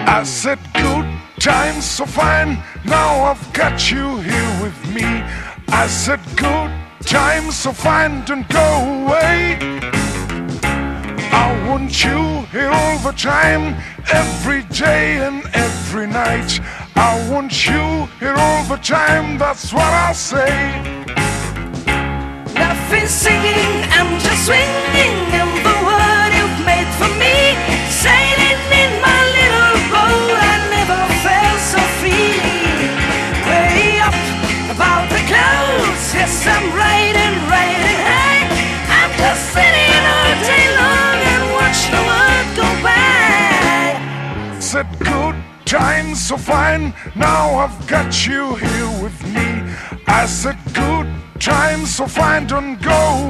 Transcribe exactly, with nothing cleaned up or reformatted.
I said good times so fine, now I've got you here with me. I said good times so fine, don't go away. I want you here all the time, every day and every night. I want you here all the time, that's what I'll say. Nothing singing, I'm just swinging in the world you've made for me. Sailing in my little boat, I never felt so free. Way up above the clouds, yes, I'm riding, riding high. I'm just sitting all day long and watch the world go by. Said good times so fine, now I've got you here with me. I said good times so fine, don't go